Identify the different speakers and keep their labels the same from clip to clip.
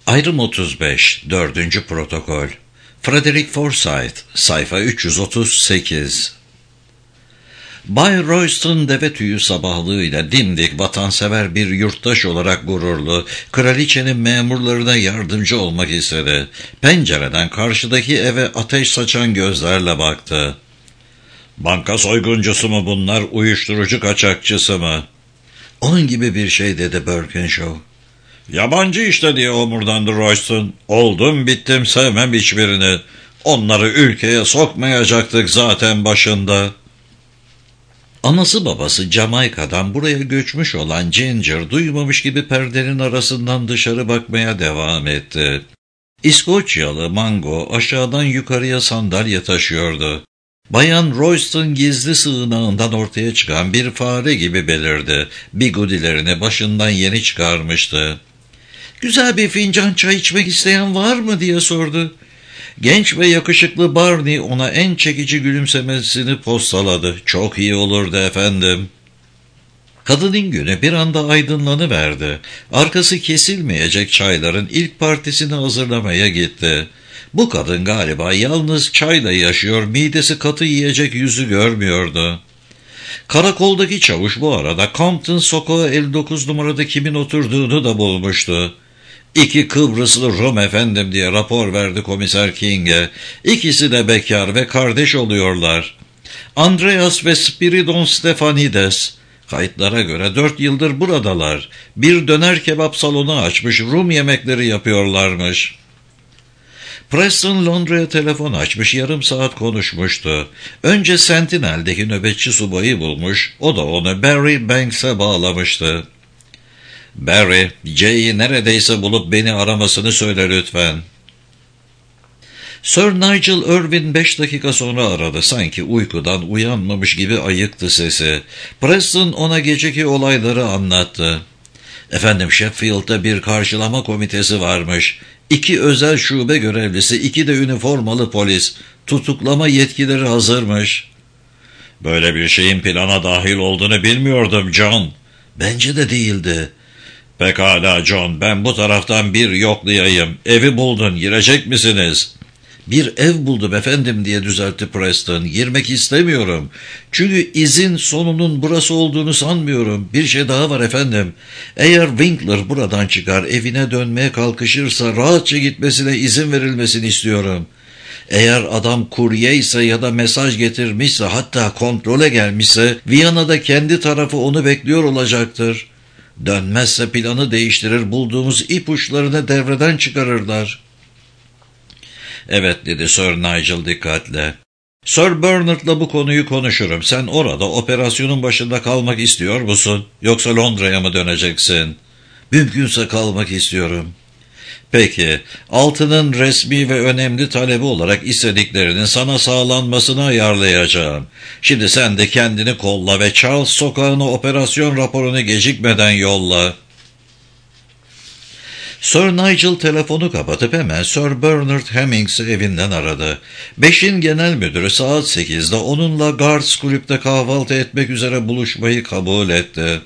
Speaker 1: Ayrım 35, 4. Protokol. Frederick Forsyth, sayfa 338. Bay Royston deve tüyü sabahlığıyla dimdik, vatansever bir yurttaş olarak gururlu, kraliçenin memurlarına yardımcı olmak istedi. Pencereden karşıdaki eve ateş saçan gözlerle baktı. "Banka soyguncusu mu bunlar, uyuşturucu kaçakçısı mı?" "Onun gibi bir şey," dedi Birkinshaw. "Yabancı işte," diye omurdandı Royston. "Oldum bittim, sevmem hiçbirini. Onları ülkeye sokmayacaktık zaten başında." Anası babası Jamaika'dan buraya göçmüş olan Ginger duymamış gibi perdenin arasından dışarı bakmaya devam etti. İskoçyalı Mango aşağıdan yukarıya sandalye taşıyordu. Bayan Royston gizli sığınağından ortaya çıkan bir fare gibi belirdi. Bigudilerini başından yeni çıkarmıştı. "Güzel bir fincan çay içmek isteyen var mı?" diye sordu. Genç ve yakışıklı Barney ona en çekici gülümsemesini postaladı. "Çok iyi olurdu efendim." Kadının günü bir anda aydınlanıverdi. Arkası kesilmeyecek çayların ilk partisini hazırlamaya gitti. Bu kadın galiba yalnız çayla yaşıyor, midesi katı yiyecek yüzü görmüyordu. Karakoldaki çavuş bu arada Compton Sokağı 59 numarada kimin oturduğunu da bulmuştu. "İki Kıbrıslı Rum efendim," diye rapor verdi komiser King'e. "İkisi de bekar ve kardeş oluyorlar. Andreas ve Spiridon Stefanides. Kayıtlara göre 4 yıldır buradalar. Bir döner kebap salonu açmış, Rum yemekleri yapıyorlarmış." Preston Londra'ya telefon açmış, yarım saat konuşmuştu. Önce Sentinel'deki nöbetçi subayı bulmuş, o da onu Barry Banks'e bağlamıştı. "Barry, Jay'i neredeyse bulup beni aramasını söyle lütfen." Sir Nigel Irwin 5 dakika sonra aradı. Sanki uykudan uyanmamış gibi ayıktı sesi. Preston ona geceki olayları anlattı. "Efendim, Sheffield'da bir karşılama komitesi varmış. 2 özel şube görevlisi, 2 de üniformalı polis. Tutuklama yetkileri hazırmış." "Böyle bir şeyin plana dahil olduğunu bilmiyordum John." "Bence de değildi." "Pekala John, ben bu taraftan bir yoklayayım. Evi buldun, girecek misiniz?" "Bir ev buldum efendim," diye düzeltti Preston. "Girmek istemiyorum. Çünkü izin sonunun burası olduğunu sanmıyorum. Bir şey daha var efendim. Eğer Winkler buradan çıkar, evine dönmeye kalkışırsa rahatça gitmesine izin verilmesini istiyorum. Eğer adam kurye ise ya da mesaj getirmişse, hatta kontrole gelmişse, Viyana'da kendi tarafı onu bekliyor olacaktır. Dönmezse planı değiştirir, bulduğumuz ipuçlarını devreden çıkarırlar." "Evet," dedi Sir Nigel dikkatle. "Sir Bernard'la bu konuyu konuşurum. Sen orada operasyonun başında kalmak istiyor musun? Yoksa Londra'ya mı döneceksin?" "Mümkünse kalmak istiyorum." "Peki, Altının resmi ve önemli talebi olarak istediklerinin sana sağlanmasını ayarlayacağım. Şimdi sen de kendini kolla ve Charles Sokağı'na operasyon raporunu gecikmeden yolla." Sir Nigel telefonu kapatıp hemen Sir Bernard Hemmings'i evinden aradı. 5'in genel müdürü saat 8'de onunla Guards Kulüp'te kahvaltı etmek üzere buluşmayı kabul etti.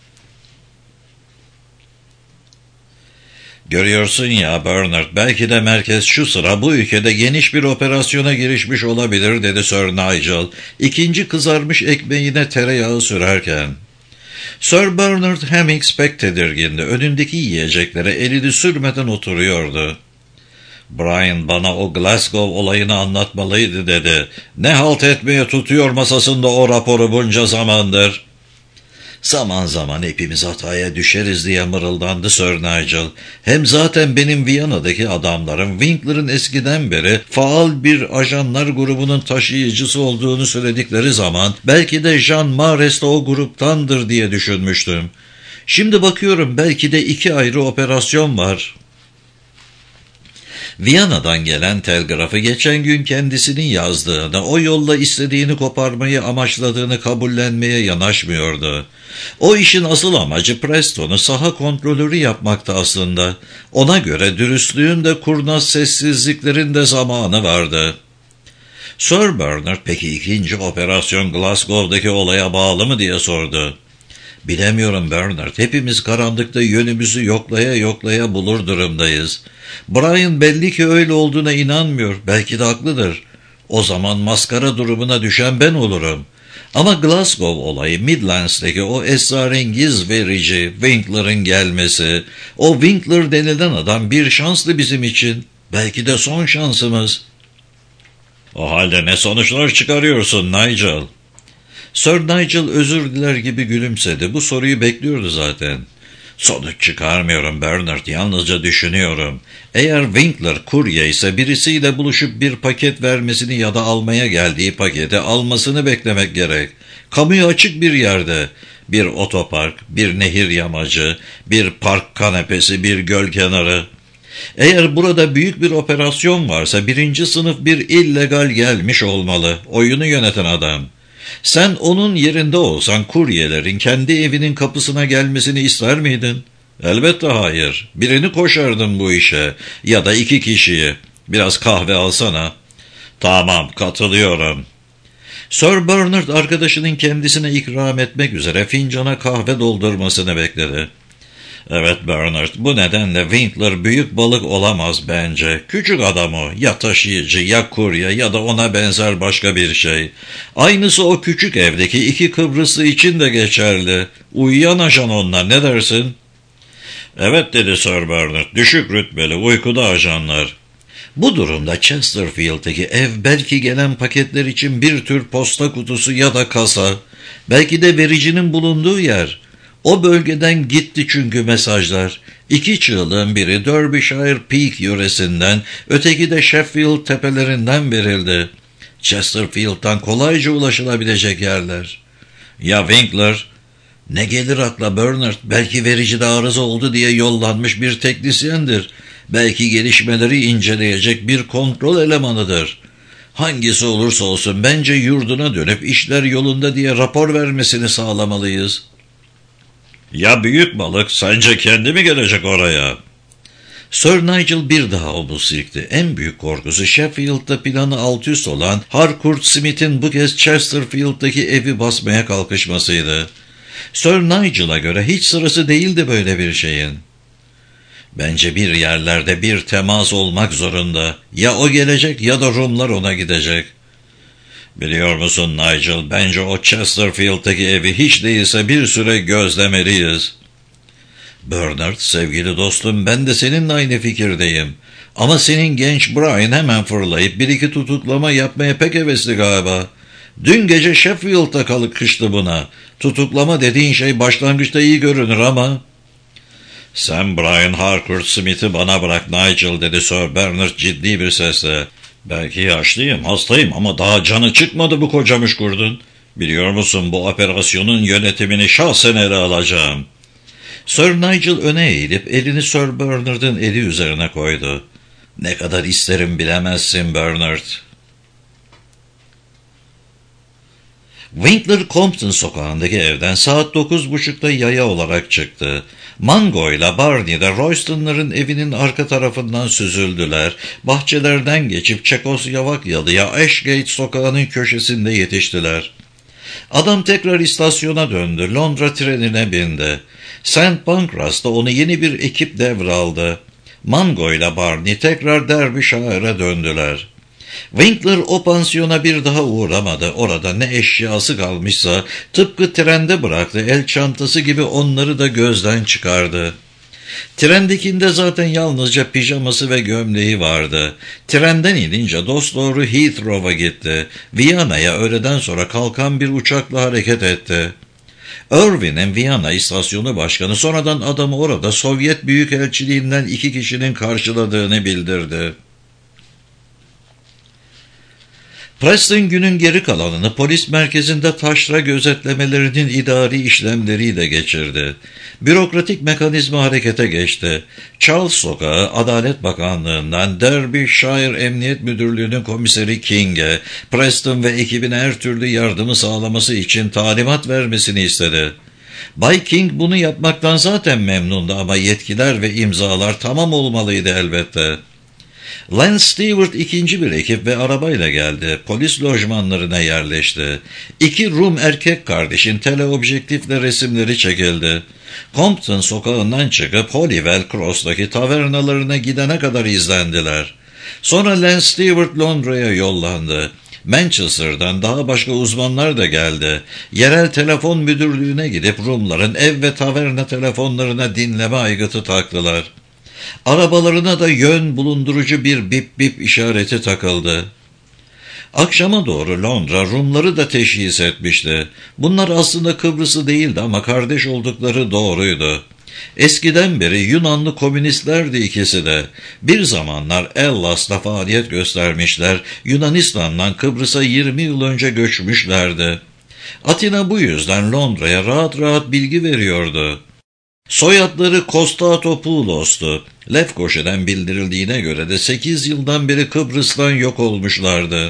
Speaker 1: "Görüyorsun ya Bernard, belki de merkez şu sıra bu ülkede geniş bir operasyona girişmiş olabilir," dedi Sir Nigel, ikinci kızarmış ekmeğine tereyağı sürerken. Sir Bernard Hemmings pek tedirgindi. Önündeki yiyeceklere elini sürmeden oturuyordu. "Brian bana o Glasgow olayını anlatmalıydı," dedi. "Ne halt etmeye tutuyor masasında o raporu bunca zamandır?" "Zaman zaman hepimiz hataya düşeriz," diye mırıldandı Sir Nigel. "Hem zaten benim Viyana'daki adamlarım Winkler'ın eskiden beri faal bir ajanlar grubunun taşıyıcısı olduğunu söyledikleri zaman belki de Jean Mares de o gruptandır diye düşünmüştüm. Şimdi bakıyorum belki de 2 ayrı operasyon var." Viyana'dan gelen telgrafı geçen gün kendisinin yazdığını, o yolla istediğini koparmayı amaçladığını kabullenmeye yanaşmıyordu. O işin asıl amacı Preston'u saha kontrolörü yapmakta aslında. Ona göre dürüstlüğün de kurnaz sessizliklerin de zamanı vardı. Sir Bernard, "Peki ikinci operasyon Glasgow'daki olaya bağlı mı?" diye sordu. Bilemiyorum Bernard. Hepimiz karanlıkta yönümüzü yoklaya yoklaya bulur durumdayız. Brian belli ki öyle olduğuna inanmıyor. Belki de haklıdır. O zaman maskara durumuna düşen ben olurum. Ama Glasgow olayı, Midlands'taki o esrarengiz verici Winkler'ın gelmesi, o Winkler denilen adam bir şanslı bizim için. Belki de son şansımız. O halde ne sonuçlar çıkarıyorsun Nigel? Sir Nigel özür diler gibi gülümsedi. Bu soruyu bekliyordu zaten. Sonuç çıkarmıyorum Bernard, yalnızca düşünüyorum. Eğer Winkler kurye ise birisiyle buluşup bir paket vermesini ya da almaya geldiği paketi almasını beklemek gerek. Kamuya açık bir yerde. Bir otopark, bir nehir yamacı, bir park kanepesi, bir göl kenarı. Eğer burada büyük bir operasyon varsa birinci sınıf bir illegal gelmiş olmalı. Oyunu yöneten adam. Sen onun yerinde olsan kuryelerin kendi evinin kapısına gelmesini ister miydin? Elbette hayır. Birini koşardın bu işe. Ya da 2 kişiyi. Biraz kahve alsana. Tamam, katılıyorum. Sir Bernard arkadaşının kendisine ikram etmek üzere fincana kahve doldurmasını bekledi. Evet Bernard, bu nedenle Winkler büyük balık olamaz bence. Küçük adam o, ya taşıyıcı, ya kurye ya da ona benzer başka bir şey. Aynısı o küçük evdeki 2 Kıbrıslı için de geçerli. Uyuyan ajan onlar, ne dersin? Evet dedi Sir Bernard, düşük rütbeli, uykuda ajanlar. Bu durumda Chesterfield'deki ev belki gelen paketler için bir tür posta kutusu ya da kasa. Belki de vericinin bulunduğu yer. O bölgeden gitti çünkü mesajlar. 2 çığlığın biri Derbyshire Peak yöresinden, öteki de Sheffield tepelerinden verildi. Chesterfield'dan kolayca ulaşılabilecek yerler. Ya Winkler? Ne gelir akla Bernard? Belki vericide arıza oldu diye yollanmış bir teknisyendir. Belki gelişmeleri inceleyecek bir kontrol elemanıdır. Hangisi olursa olsun bence yurduna dönüp işler yolunda diye rapor vermesini sağlamalıyız. Ya büyük balık, sence kendi mi gelecek oraya? Sir Nigel bir daha omuz silkti. En büyük korkusu Sheffield'da planı alt üst olan Harcourt Smith'in bu kez Chesterfield'daki evi basmaya kalkışmasıydı. Sir Nigel'a göre hiç sırası değildi böyle bir şeyin. Bence bir yerlerde bir temas olmak zorunda. Ya o gelecek ya da Rumlar ona gidecek. Biliyor musun Nigel, bence o Chesterfield'daki evi hiç değilse bir süre gözlemeliyiz. Bernard, sevgili dostum, ben de seninle aynı fikirdeyim. Ama senin genç Brian hemen fırlayıp 1-2 tutuklama yapmaya pek hevesli galiba. Dün gece Sheffield'da kalkıştı buna. Tutuklama dediğin şey başlangıçta iyi görünür ama... Sen Brian Harcourt Smith'i bana bırak Nigel, dedi Sir Bernard ciddi bir sesle. Belki yaşlıyım, hastayım ama daha canı çıkmadı bu kocamış kurdun. Biliyor musun, bu operasyonun yönetimini şahsen ele alacağım. Sir Nigel öne eğilip elini Sir Bernard'ın eli üzerine koydu. Ne kadar isterim bilemezsin Bernard. Winkler Compton sokağındaki evden saat 9.30'da yaya olarak çıktı. Mango ile Barney de Royston'ların evinin arka tarafından süzüldüler. Bahçelerden geçip Çekoslovakyalı'ya Ashgate sokağının köşesinde yetiştiler. Adam tekrar istasyona döndü. Londra trenine bindi. St. Pancras'ta onu yeni bir ekip devraldı. Mango ile Barney tekrar Derbyshire'a döndüler. Winkler o pansiyona bir daha uğramadı. Orada ne eşyası kalmışsa tıpkı trende bıraktı. El çantası gibi onları da gözden çıkardı. Trendekinde zaten yalnızca pijaması ve gömleği vardı. Trenden inince dosdoğru Heathrow'a gitti. Viyana'ya öğleden sonra kalkan bir uçakla hareket etti. Irving'in Viyana istasyonu başkanı sonradan adamı orada Sovyet Büyükelçiliğinden 2 kişinin karşıladığını bildirdi. Preston günün geri kalanını polis merkezinde taşra gözetlemelerinin idari işlemleriyle geçirdi. Bürokratik mekanizma harekete geçti. Charles Sokağı, Adalet Bakanlığı'ndan Derbyshire Emniyet Müdürlüğü'nün komiseri King'e, Preston ve ekibine her türlü yardımı sağlaması için talimat vermesini istedi. Bay King bunu yapmaktan zaten memnundu ama yetkiler ve imzalar tamam olmalıydı elbette. Lance Stewart ikinci bir ekip ve arabayla geldi. Polis lojmanlarına yerleşti. 2 Rum erkek kardeşin teleobjektifle resimleri çekildi. Compton sokağından çıkıp Holywell Cross'taki tavernalarına gidene kadar izlendiler. Sonra Lance Stewart Londra'ya yollandı. Manchester'dan daha başka uzmanlar da geldi. Yerel telefon müdürlüğüne gidip Rumların ev ve taverna telefonlarına dinleme aygıtı taktılar. Arabalarına da yön bulundurucu bir bip bip işareti takıldı. Akşama doğru Londra Rumları da teşhis etmişti. Bunlar aslında Kıbrıslı değildi ama kardeş oldukları doğruydu. Eskiden beri Yunanlı komünistlerdi ikisi de. Bir zamanlar Ellas'ta faaliyet göstermişler, Yunanistan'dan Kıbrıs'a 20 yıl önce göçmüşlerdi. Atina bu yüzden Londra'ya rahat rahat bilgi veriyordu. Soyadları Kostatopulos'tu. Lefkoşa'dan bildirildiğine göre de 8 yıldan beri Kıbrıs'tan yok olmuşlardı.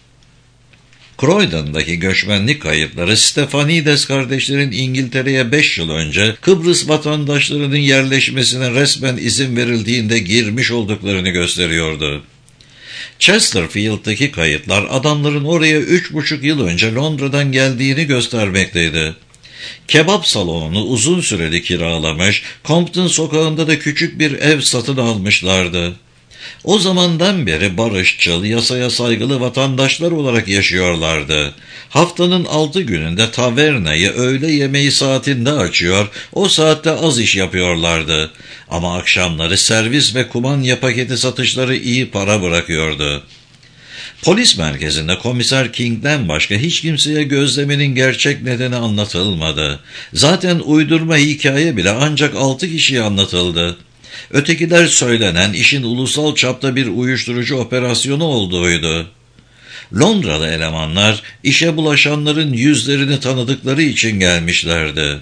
Speaker 1: Croydon'daki göçmenlik kayıtları Stefanides kardeşlerin İngiltere'ye 5 yıl önce Kıbrıs vatandaşlarının yerleşmesine resmen izin verildiğinde girmiş olduklarını gösteriyordu. Chesterfield'daki kayıtlar adamların oraya 3,5 yıl önce Londra'dan geldiğini göstermekteydi. Kebap salonunu uzun süreli kiralamış, Compton sokağında da küçük bir ev satın almışlardı. O zamandan beri barışçıl, yasaya saygılı vatandaşlar olarak yaşıyorlardı. Haftanın 6 gününde tavernayı öğle yemeği saatinde açıyor, o saatte az iş yapıyorlardı. Ama akşamları servis ve kumanya paketi satışları iyi para bırakıyordu. Polis merkezinde komiser King'den başka hiç kimseye gözlemenin gerçek nedeni anlatılmadı. Zaten uydurma hikaye bile ancak 6 kişiye anlatıldı. Ötekiler söylenen işin ulusal çapta bir uyuşturucu operasyonu olduğuydu. Londralı elemanlar işe bulaşanların yüzlerini tanıdıkları için gelmişlerdi.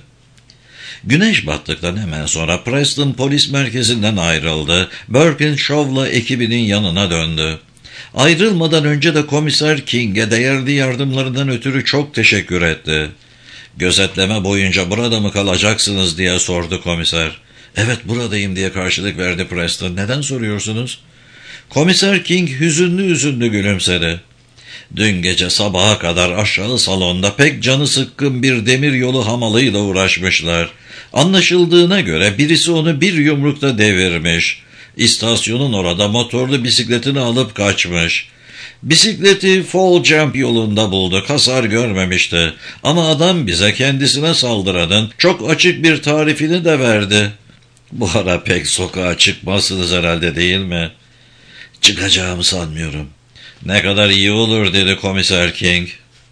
Speaker 1: Güneş battıktan hemen sonra Preston polis merkezinden ayrıldı. Birkinshaw'la ekibinin yanına döndü. Ayrılmadan önce de komiser King'e değerli yardımlarından ötürü çok teşekkür etti. "Gözetleme boyunca burada mı kalacaksınız?" diye sordu komiser. "Evet, buradayım," diye karşılık verdi Preston. "Neden soruyorsunuz?" Komiser King hüzünlü gülümsedi. "Dün gece sabaha kadar aşağı salonda pek canı sıkkın bir demiryolu hamalıyla uğraşmışlar. Anlaşıldığına göre birisi onu bir yumrukta devirmiş. İstasyonun orada motorlu bisikletini alıp kaçmış. Bisikleti Fall Jump yolunda bulduk, hasar görmemişti. Ama adam bize kendisine saldıranın çok açık bir tarifini de verdi." "Bu ara pek sokağa çıkmazsınız herhalde, değil mi?" "Çıkacağımı sanmıyorum." "Ne kadar iyi olur," dedi komiser King.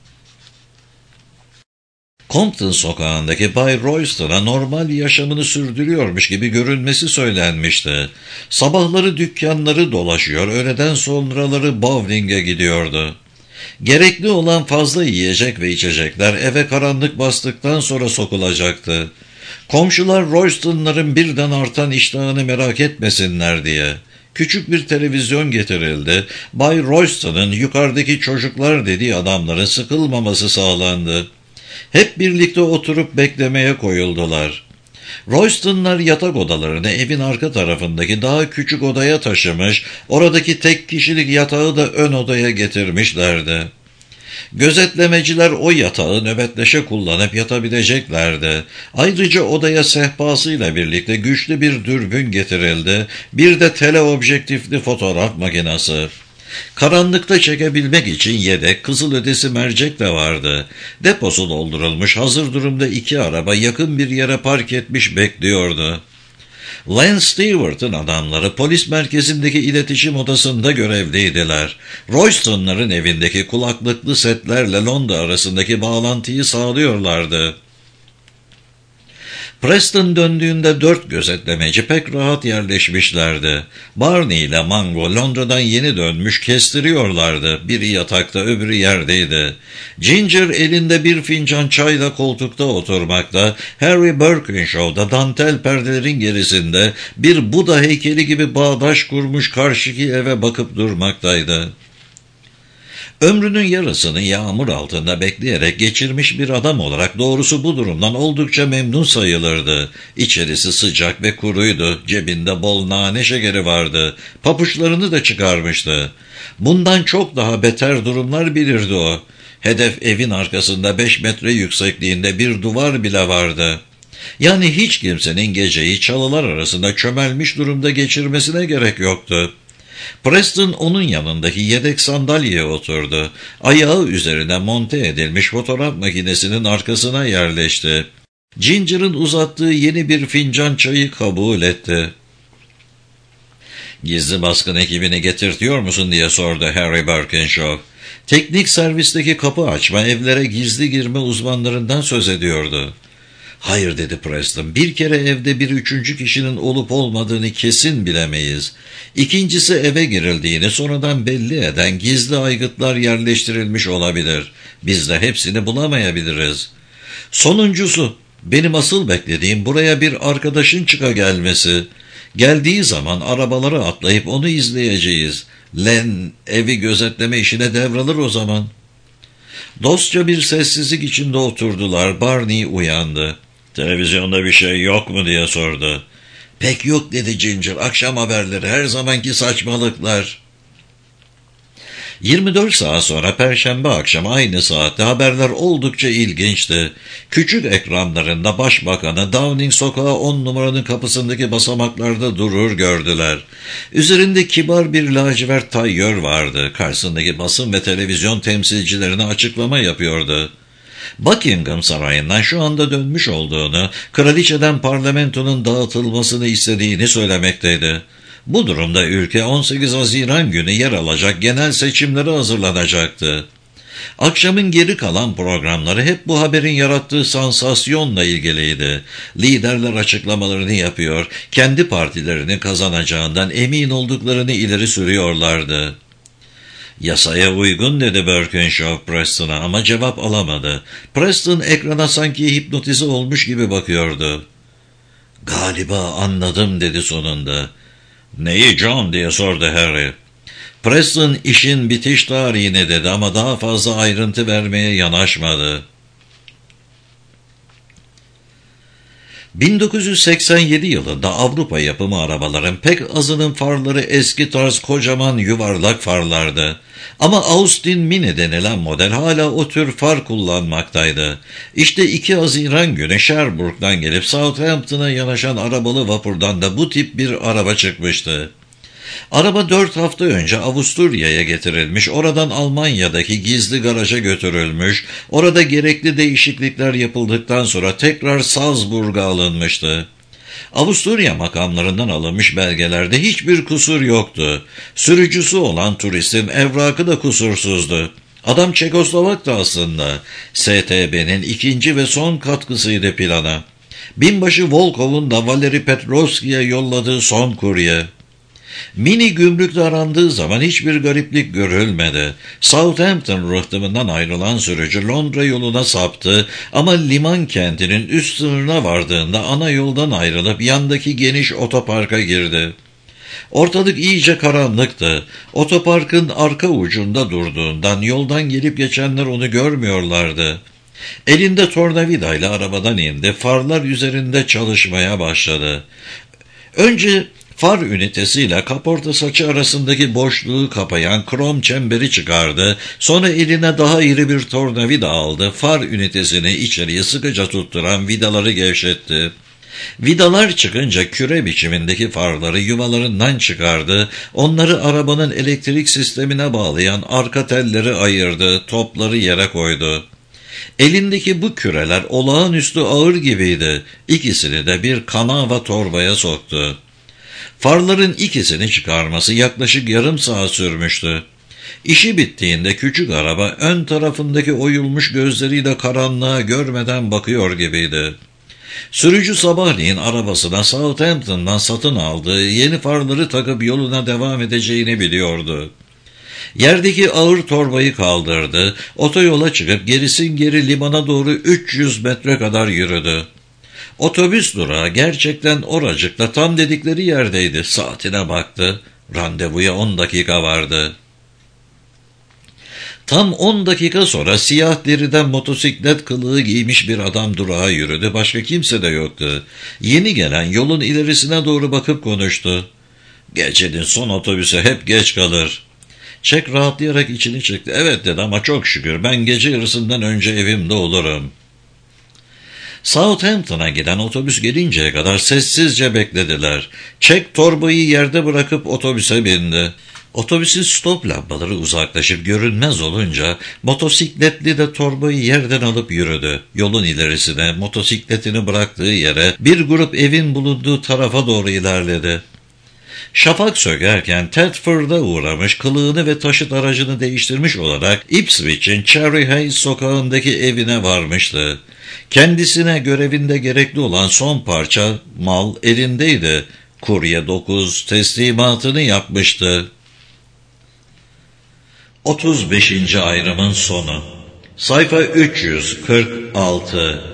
Speaker 1: Compton sokağındaki Bay Royston'a normal yaşamını sürdürüyormuş gibi görünmesi söylenmişti. Sabahları dükkanları dolaşıyor, öğleden sonraları bowling'e gidiyordu. Gerekli olan fazla yiyecek ve içecekler eve karanlık bastıktan sonra sokulacaktı. Komşular Royston'ların birden artan iştahını merak etmesinler diye küçük bir televizyon getirildi. Bay Royston'ın yukarıdaki çocuklar dediği adamların sıkılmaması sağlandı. Hep birlikte oturup beklemeye koyuldular. Royston'lar yatak odalarını evin arka tarafındaki daha küçük odaya taşımış, oradaki tek kişilik yatağı da ön odaya getirmişlerdi. Gözetlemeciler o yatağı nöbetleşe kullanıp yatabileceklerdi. Ayrıca odaya sehpasıyla birlikte güçlü bir dürbün getirildi, bir de teleobjektifli fotoğraf makinesi. Karanlıkta çekebilmek için yedek kızılötesi mercek de vardı. Deposu doldurulmuş, hazır durumda 2 araba yakın bir yere park etmiş bekliyordu. Lance Stewart'ın adamları polis merkezindeki iletişim odasında görevliydiler. Royston'ların evindeki kulaklıklı setlerle Londra arasındaki bağlantıyı sağlıyorlardı. Preston döndüğünde 4 gözetlemeci pek rahat yerleşmişlerdi. Barney ile Mango Londra'dan yeni dönmüş kestiriyorlardı. Biri yatakta, öbürü yerdeydi. Ginger elinde bir fincan çayla koltukta oturmakta, Harry Birkinshaw'da dantel perdelerin gerisinde bir Buda heykeli gibi bağdaş kurmuş karşıki eve bakıp durmaktaydı. Ömrünün yarısını yağmur altında bekleyerek geçirmiş bir adam olarak doğrusu bu durumdan oldukça memnun sayılırdı. İçerisi sıcak ve kuruydu, cebinde bol nane şekeri vardı, papuçlarını da çıkarmıştı. Bundan çok daha beter durumlar bilirdi o. Hedef evin arkasında 5 metre yüksekliğinde bir duvar bile vardı. Yani hiç kimsenin geceyi çalılar arasında çömelmiş durumda geçirmesine gerek yoktu. Preston onun yanındaki yedek sandalyeye oturdu. Ayağı üzerine monte edilmiş fotoğraf makinesinin arkasına yerleşti. Ginger'ın uzattığı yeni bir fincan çayı kabul etti. "Gizli baskın ekibini getirtiyor musun?" diye sordu Harry Birkinshaw. Teknik servisteki kapı açma, evlere gizli girme uzmanlarından söz ediyordu. "Hayır," dedi Preston. "Bir kere evde bir üçüncü kişinin olup olmadığını kesin bilemeyiz. İkincisi, eve girildiğini sonradan belli eden gizli aygıtlar yerleştirilmiş olabilir. Biz de hepsini bulamayabiliriz. Sonuncusu, benim asıl beklediğim buraya bir arkadaşın çıka gelmesi. Geldiği zaman arabalara atlayıp onu izleyeceğiz. Len evi gözetleme işine devralır o zaman." Dostça bir sessizlik içinde oturdular. Barney uyandı. "Televizyonda bir şey yok mu?" diye sordu. "Pek yok," dedi Ginger. "Akşam haberleri, her zamanki saçmalıklar." 24 saat sonra Perşembe akşamı aynı saatte haberler oldukça ilginçti. Küçük ekranlarında başbakanı Downing Sokağı 10 numaranın kapısındaki basamaklarda durur gördüler. Üzerinde kibar bir lacivert tayyör vardı. Karşısındaki basın ve televizyon temsilcilerine açıklama yapıyordu. Buckingham Sarayı'ndan şu anda dönmüş olduğunu, kraliçeden parlamentonun dağıtılmasını istediğini söylemekteydi. Bu durumda ülke 18 Haziran günü yer alacak genel seçimlere hazırlanacaktı. Akşamın geri kalan programları hep bu haberin yarattığı sansasyonla ilgiliydi. Liderler açıklamalarını yapıyor, kendi partilerinin kazanacağından emin olduklarını ileri sürüyorlardı. "Yasaya uygun," dedi Birkinshaw Preston'a ama cevap alamadı. Preston ekrana sanki hipnotize olmuş gibi bakıyordu. "Galiba anladım," dedi sonunda. "Neyi John?" diye sordu Harry. Preston işin bitiş tarihini dedi ama daha fazla ayrıntı vermeye yanaşmadı. 1987 yılında Avrupa yapımı arabaların pek azının farları eski tarz kocaman yuvarlak farlardı. Ama Austin Mini denilen model hala o tür far kullanmaktaydı. İşte 2 Haziran günü Sherbrooke'dan gelip Southampton'a yanaşan arabalı vapurdan da bu tip bir araba çıkmıştı. Araba 4 hafta önce Avusturya'ya getirilmiş, oradan Almanya'daki gizli garaja götürülmüş, orada gerekli değişiklikler yapıldıktan sonra tekrar Salzburg'a alınmıştı. Avusturya makamlarından alınmış belgelerde hiçbir kusur yoktu. Sürücüsü olan turistin evrakı da kusursuzdu. Adam Çekoslovak'tı aslında. STB'nin ikinci ve son katkısıydı plana. Binbaşı Volkov'un da Valeri Petrovski'ye yolladığı son kurye. Mini gümrükte arandığı zaman hiçbir gariplik görülmedi. Southampton rıhtımından ayrılan sürücü Londra yoluna saptı ama liman kentinin üst sınırına vardığında ana yoldan ayrılıp yandaki geniş otoparka girdi. Ortalık iyice karanlıktı. Otoparkın arka ucunda durduğundan yoldan gelip geçenler onu görmüyorlardı. Elinde tornavidayla arabadan indi, farlar üzerinde çalışmaya başladı. Önce far ünitesiyle kaporta saçı arasındaki boşluğu kapayan krom çemberi çıkardı. Sonra eline daha iri bir tornavida aldı. Far ünitesini içeriye sıkıca tutturan vidaları gevşetti. Vidalar çıkınca küre biçimindeki farları yuvalarından çıkardı. Onları arabanın elektrik sistemine bağlayan arka telleri ayırdı. Topları yere koydu. Elindeki bu küreler olağanüstü ağır gibiydi. İkisini de bir kanava torbaya soktu. Farların ikisini çıkarması yaklaşık yarım saat sürmüştü. İşi bittiğinde küçük araba ön tarafındaki oyulmuş gözleriyle karanlığa görmeden bakıyor gibiydi. Sürücü sabahleyin arabasına Southampton'dan satın aldığı yeni farları takıp yoluna devam edeceğini biliyordu. Yerdeki ağır torbayı kaldırdı, otoyola çıkıp gerisin geri limana doğru 300 metre kadar yürüdü. Otobüs durağı gerçekten oracıkta tam dedikleri yerdeydi. Saatine baktı. Randevuya 10 dakika vardı. Tam 10 dakika sonra siyah deriden motosiklet kılığı giymiş bir adam durağa yürüdü. Başka kimse de yoktu. Yeni gelen yolun ilerisine doğru bakıp konuştu. "Gecenin son otobüsü hep geç kalır." Jack rahatlayarak içini çekti. "Evet," dedi, "ama çok şükür ben gece yarısından önce evimde olurum." Southampton'a giden otobüs gelinceye kadar sessizce beklediler. Jack torbayı yerde bırakıp otobüse bindi. Otobüsün stop lambaları uzaklaşıp görünmez olunca motosikletli de torbayı yerden alıp yürüdü. Yolun ilerisine, motosikletini bıraktığı yere, bir grup evin bulunduğu tarafa doğru ilerledi. Şafak sökerken Thetford'a uğramış, kılığını ve taşıt aracını değiştirmiş olarak Ipswich'in Cherry Hayes sokağındaki evine varmıştı. Kendisine görevinde gerekli olan son parça mal elindeydi. Kurye 9 teslimatını yapmıştı. 35. ayrımın sonu. Sayfa 346.